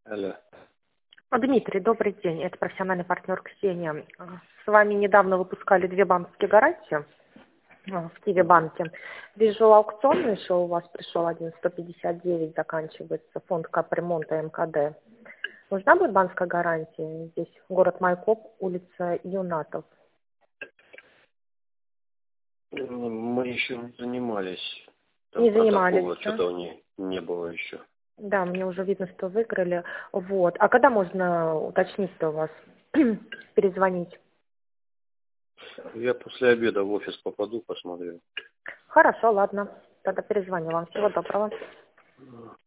Алло. Дмитрий, добрый день. Это профессиональный партнер Ксения. С вами недавно выпускали 2 банковские гарантии в Киви-банке. Вижу, аукционный еще у вас пришел 1,159, заканчивается, фонд капремонта МКД. Нужна будет банковская гарантия? Здесь город Майкоп, улица Юнатов. Мы еще не занимались. Там Не протокола занимались, да? что-то не было еще. Да, мне уже видно, что выиграли. Вот. А когда можно уточнить-то у вас? Перезвонить? Я после обеда в офис попаду, посмотрю. Хорошо, ладно. Тогда перезвоню вам. Всего доброго.